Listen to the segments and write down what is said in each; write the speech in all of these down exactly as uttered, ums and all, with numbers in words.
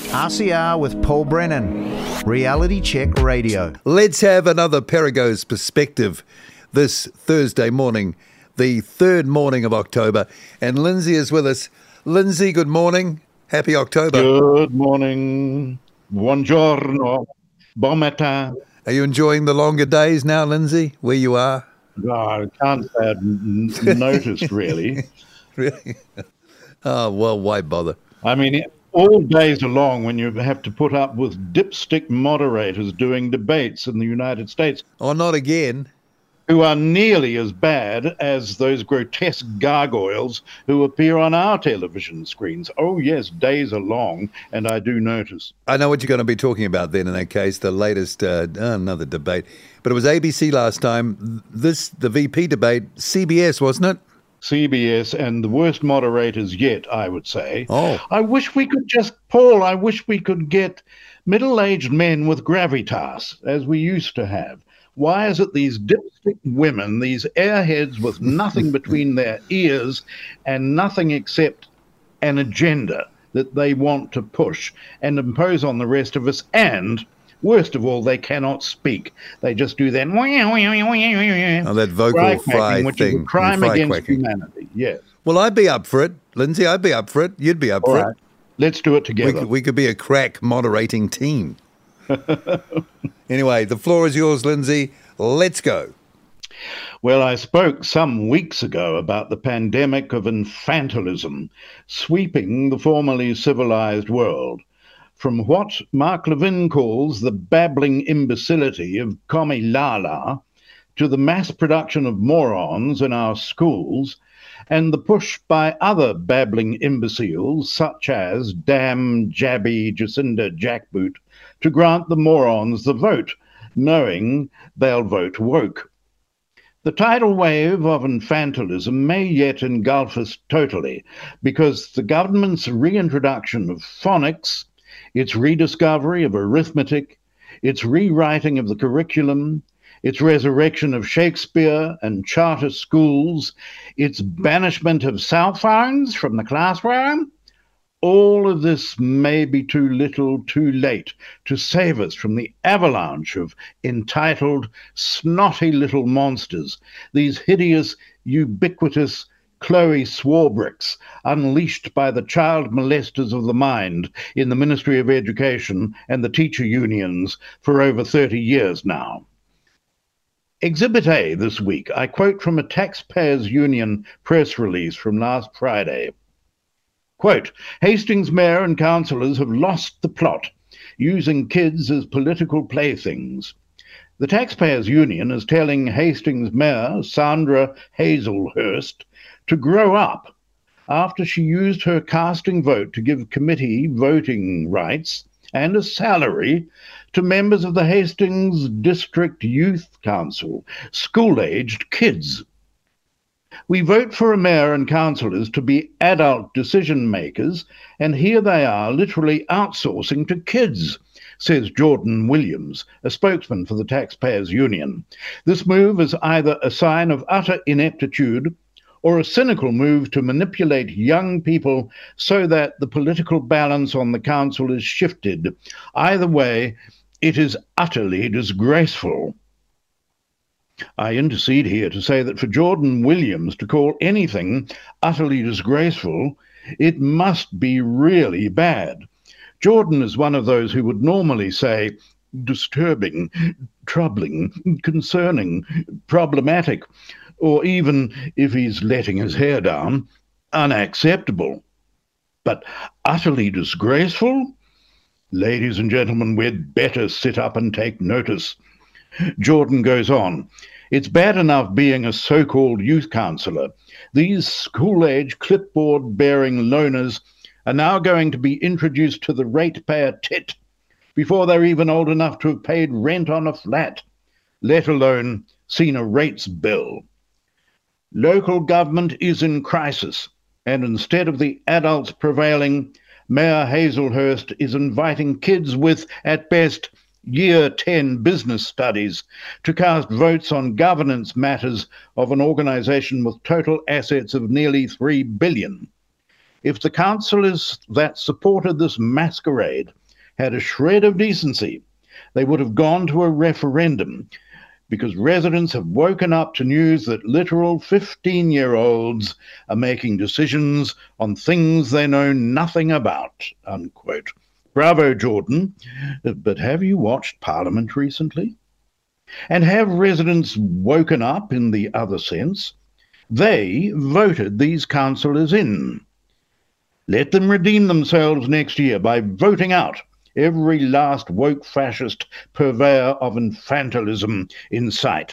R C R with Paul Brennan, Reality Check Radio. Let's have another Perigo's perspective this Thursday morning, the third morning of October. And Lindsay is with us. Lindsay, good morning. Happy October. Good morning. Buongiorno. Bon matin. Are you enjoying the longer days now, Lindsay, where you are? Oh, I can't say I've n- noticed, really. Really? Oh, well, why bother? I mean, all days are long when you have to put up with dipstick moderators doing debates in the United States. Oh, not again. Who are nearly as bad as those grotesque gargoyles who appear on our television screens. Oh, yes, days are long, and I do notice. I know what you're going to be talking about then in that case, the latest, uh, another debate. But it was A B C last time. This, the V P debate, C B S, wasn't it? C B S, and the worst moderators yet, I would say. Oh. I wish we could just, Paul, I wish we could get middle-aged men with gravitas, as we used to have. Why is it these dipstick women, these airheads with nothing between their ears and nothing except an agenda that they want to push and impose on the rest of us? And, worst of all, they cannot speak. They just do that, oh, that vocal fry which thing. is a crime fry against quacking. humanity. Yes. Well, I'd be up for it. Lindsay, I'd be up for it. You'd be up All for right. it. Let's do it We together. could, we could be a crack moderating team. Anyway, the floor is yours, Lindsay. Let's go. Well, I spoke some weeks ago about the pandemic of infantilism sweeping the formerly civilized world, from what Mark Levin calls the babbling imbecility of Komi Lala to the mass production of morons in our schools and the push by other babbling imbeciles such as damn jabby Jacinda Jackboot to grant the morons the vote, knowing they'll vote woke. The tidal wave of infantilism may yet engulf us totally, because the government's reintroduction of phonics, its rediscovery of arithmetic, its rewriting of the curriculum, its resurrection of Shakespeare and charter schools, its banishment of cell phones from the classroom, all of this may be too little, too late to save us from the avalanche of entitled, snotty little monsters, these hideous, ubiquitous Chloe Swarbricks unleashed by the child molesters of the mind in the Ministry of Education and the teacher unions for over thirty years now. Exhibit A this week, I quote from a Taxpayers Union press release from last Friday. Quote, Hastings Mayor and councillors have lost the plot, using kids as political playthings. The Taxpayers Union is telling Hastings Mayor Sandra Hazelhurst to grow up after she used her casting vote to give committee voting rights and a salary to members of the Hastings District Youth Council, school-aged kids. We vote for a mayor and councillors to be adult decision makers, and here they are literally outsourcing to kids, says Jordan Williams, a spokesman for the Taxpayers Union. This move is either a sign of utter ineptitude or a cynical move to manipulate young people so that the political balance on the council is shifted. Either way, it is utterly disgraceful. I intercede here to say that for Jordan Williams to call anything utterly disgraceful, it must be really bad. Jordan is one of those who would normally say disturbing, troubling, concerning, problematic, or even, if he's letting his hair down, unacceptable. But utterly disgraceful? Ladies and gentlemen, we'd better sit up and take notice. Jordan goes on, it's bad enough being a so-called youth councillor. These school-age clipboard-bearing loners are now going to be introduced to the ratepayer tit before they're even old enough to have paid rent on a flat, let alone seen a rates bill. Local government is in crisis, and instead of the adults prevailing, Mayor Hazelhurst is inviting kids with, at best, Year ten business studies to cast votes on governance matters of an organisation with total assets of nearly three billion dollars. If the councillors that supported this masquerade had a shred of decency, they would have gone to a referendum, because residents have woken up to news that literal fifteen-year-olds are making decisions on things they know nothing about, unquote. Bravo, Jordan. But have you watched Parliament recently? And have residents woken up in the other sense? They voted these councillors in. Let them redeem themselves next year by voting out every last woke fascist purveyor of infantilism in sight.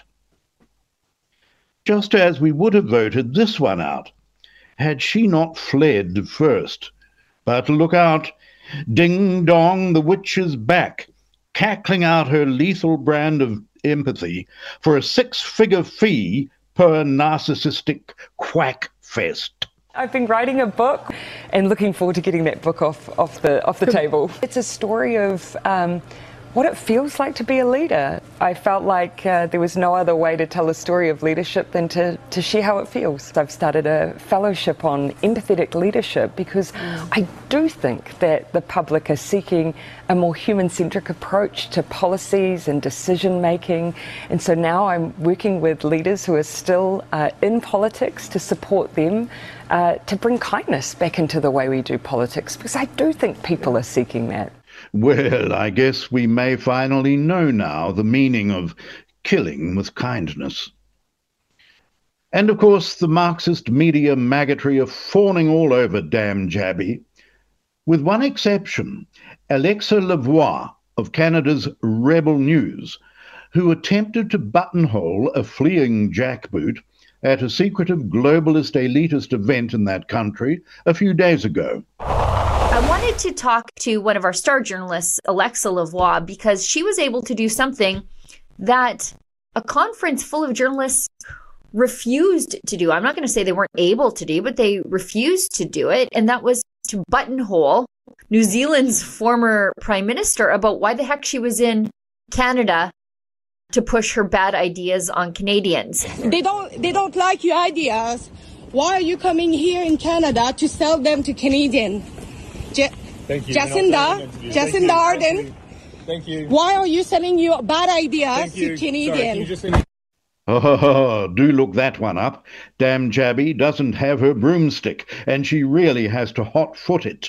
Just as we would have voted this one out, had she not fled first. But look out, ding dong, the witch is back, cackling out her lethal brand of empathy for a six-figure fee per narcissistic quack fest. I've been writing a book and looking forward to getting that book off, off the off the table. It's a story of um, what it feels like to be a leader. I felt like uh, there was no other way to tell a story of leadership than to, to share how it feels. I've started a fellowship on empathetic leadership because I do think that the public are seeking a more human-centric approach to policies and decision-making. And so now I'm working with leaders who are still uh, in politics to support them uh, to bring kindness back into the way we do politics, because I do think people are seeking that. Well, I guess we may finally know now the meaning of killing with kindness. And of course, the Marxist media maggotry are fawning all over damn Jabby, with one exception, Alexa Lavoie of Canada's Rebel News, who attempted to buttonhole a fleeing jackboot at a secretive globalist elitist event in that country a few days ago. I wanted to talk to one of our star journalists, Alexa Lavoie, because she was able to do something that a conference full of journalists refused to do. I'm not going to say they weren't able to do, but they refused to do it. And that was to buttonhole New Zealand's former prime minister about why the heck she was in Canada to push her bad ideas on Canadians. They don't, they don't like your ideas. Why are you coming here in Canada to sell them to Canadians? Je- Thank you. Jacinda, Jacinda Ardern. Thank you. Thank you. Why are you selling your bad ideas Thank you. to Canadians? Sorry, Oh, do look that one up. Damn Jabby doesn't have her broomstick, and she really has to hot-foot it.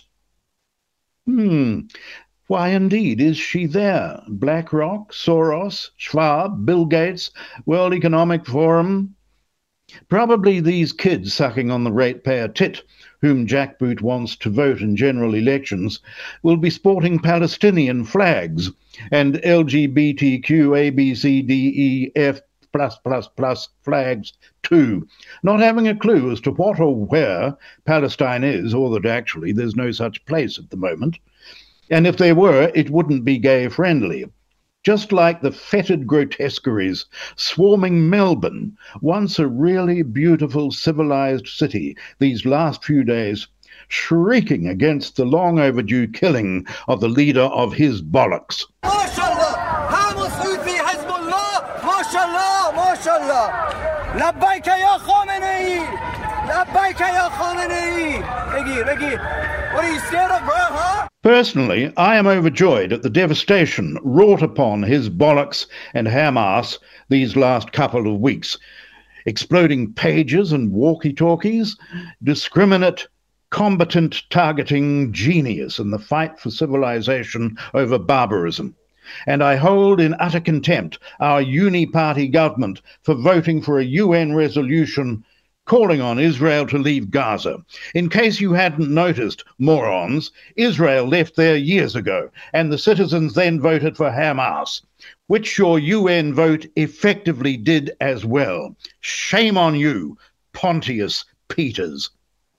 Hmm, why indeed is she there? BlackRock, Soros, Schwab, Bill Gates, World Economic Forum? Probably these kids sucking on the ratepayer tit, whom jackboot wants to vote in general elections, will be sporting Palestinian flags and L G B T Q A B C D E F plus plus plus flags too, not having a clue as to what or where Palestine is, or that actually there's no such place at the moment. And if there were, it wouldn't be gay-friendly. Just like the fetid grotesqueries swarming Melbourne, once a really beautiful civilized city, these last few days, shrieking against the long overdue killing of the leader of his bollocks. MashaAllah! Hamas Houthi Hezbollah! MashaAllah! MashaAllah! Labbaik ya Khamenei! Labbaik ya Khamenei! Biggie, Biggie, what are you scared of, bro, huh? Personally, I am overjoyed at the devastation wrought upon his bollocks and Hamas these last couple of weeks. Exploding pages and walkie-talkies, discriminate, combatant targeting genius in the fight for civilization over barbarism. And I hold in utter contempt our uni-party government for voting for a U N resolution calling on Israel to leave Gaza. In case you hadn't noticed, morons, Israel left there years ago, and the citizens then voted for Hamas, which your U N vote effectively did as well. Shame on you, Pontius Peters.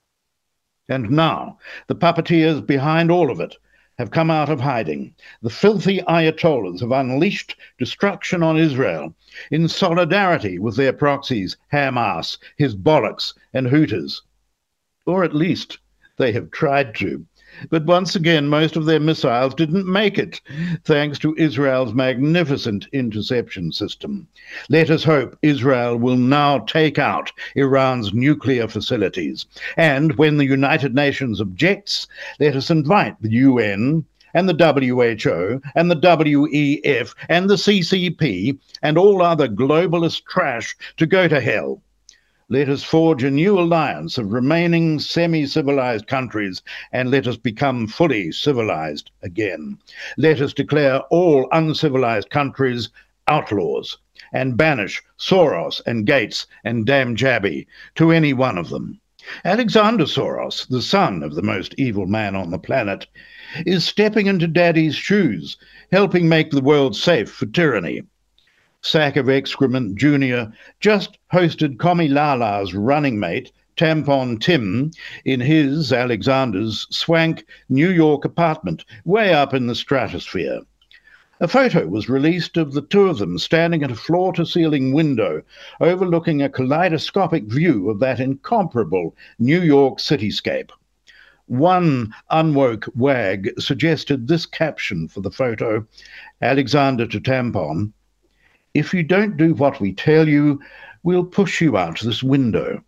And now, the puppeteers behind all of it have come out of hiding. The filthy Ayatollahs have unleashed destruction on Israel in solidarity with their proxies, Hamas, his bollocks, and Hooters. Or at least they have tried to. But once again, most of their missiles didn't make it, thanks to Israel's magnificent interception system. Let us hope Israel will now take out Iran's nuclear facilities. And when the United Nations objects, let us invite the U N and the W H O and the W E F and the C C P and all other globalist trash to go to hell. Let us forge a new alliance of remaining semi-civilized countries, and let us become fully civilized again. Let us declare all uncivilized countries outlaws, and banish Soros and Gates and damn Jabby to any one of them. Alexander Soros, the son of the most evil man on the planet, is stepping into Daddy's shoes, helping make the world safe for tyranny. Sack of Excrement Junior just hosted Commie Lala's running mate, Tampon Tim, in his, Alexander's, swank New York apartment, way up in the stratosphere. A photo was released of the two of them standing at a floor-to-ceiling window overlooking a kaleidoscopic view of that incomparable New York cityscape. One unwoke wag suggested this caption for the photo, Alexander to Tampon, "If you don't do what we tell you, we'll push you out this window."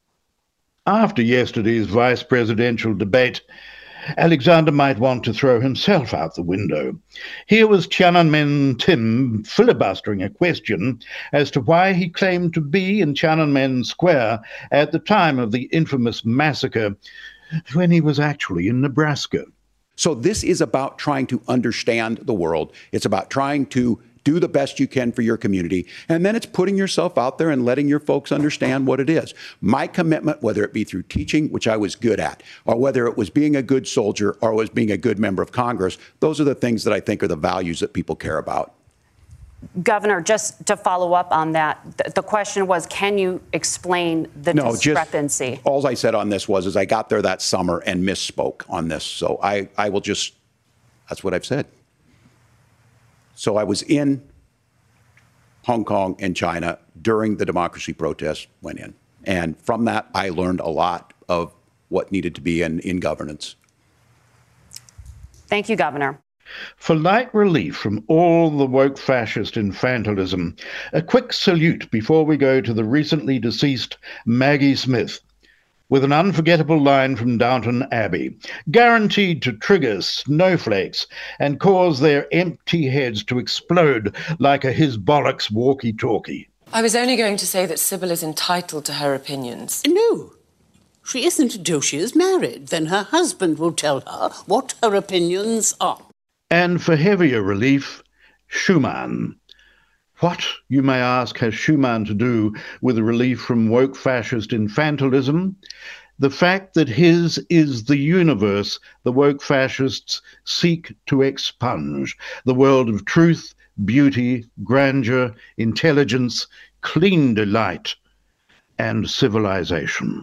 After yesterday's vice presidential debate, Alexander might want to throw himself out the window. Here was Tiananmen Tim filibustering a question as to why he claimed to be in Tiananmen Square at the time of the infamous massacre when he was actually in Nebraska. So this is about trying to understand the world. It's about trying to do the best you can for your community. And then it's putting yourself out there and letting your folks understand what it is. My commitment, whether it be through teaching, which I was good at, or whether it was being a good soldier or was being a good member of Congress, those are the things that I think are the values that people care about. Governor, just to follow up on that, th- the question was, can you explain the no, discrepancy? Just, all I said on this was, is I got there that summer and misspoke on this. So I, I will just, that's what I've said. So I was in Hong Kong and China during the democracy protests went in. And from that, I learned a lot of what needed to be in, in governance. Thank you, Governor. For light relief from all the woke fascist infantilism, a quick salute before we go to the recently deceased Maggie Smith, with an unforgettable line from Downton Abbey, guaranteed to trigger snowflakes and cause their empty heads to explode like a his bollocks walkie-talkie. I was only going to say that Sybil is entitled to her opinions. No, she isn't until she is married. Then her husband will tell her what her opinions are. And for heavier relief, Schumann. What, you may ask, has Schumann to do with the relief from woke fascist infantilism? The fact that his is the universe the woke fascists seek to expunge, the world of truth, beauty, grandeur, intelligence, clean delight, and civilization.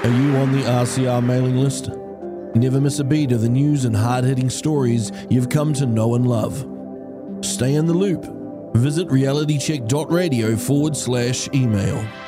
Are you on the R C R mailing list? Never miss a beat of the news and hard-hitting stories you've come to know and love. Stay in the loop. Visit realitycheck.radio forward slash email.